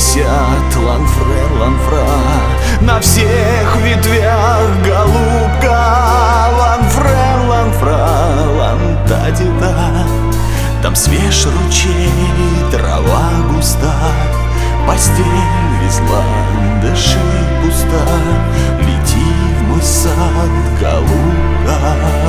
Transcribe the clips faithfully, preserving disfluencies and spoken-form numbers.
висят ланфре, ланфра, на всех ветвях голубка. Ланфре, ланфра, лантатита, там свеж ручей, трава густа, постель везла, дыши пуста. Лети в мой сад, голубка.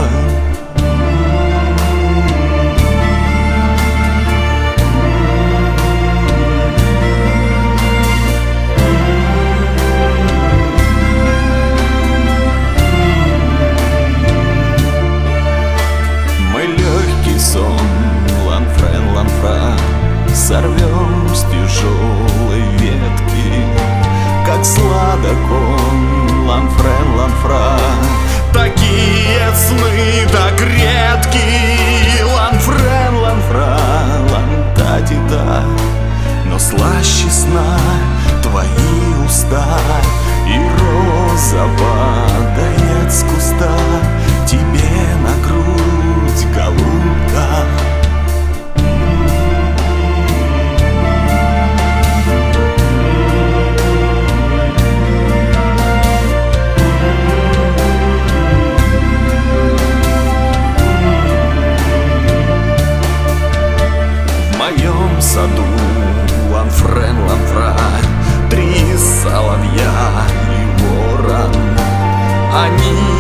Сон, ланфрен, ланфра, сорвем с тяжелой ветки, как сладок он, ланфрен, ланфра. Такие сны так редки, ланфрен, ланфра, лантатита, но слаще сна твои уста, и роза падает с куста тебе на грудь, голубка. В моем саду ланфрен, ланфра, три соловья и ворон. Они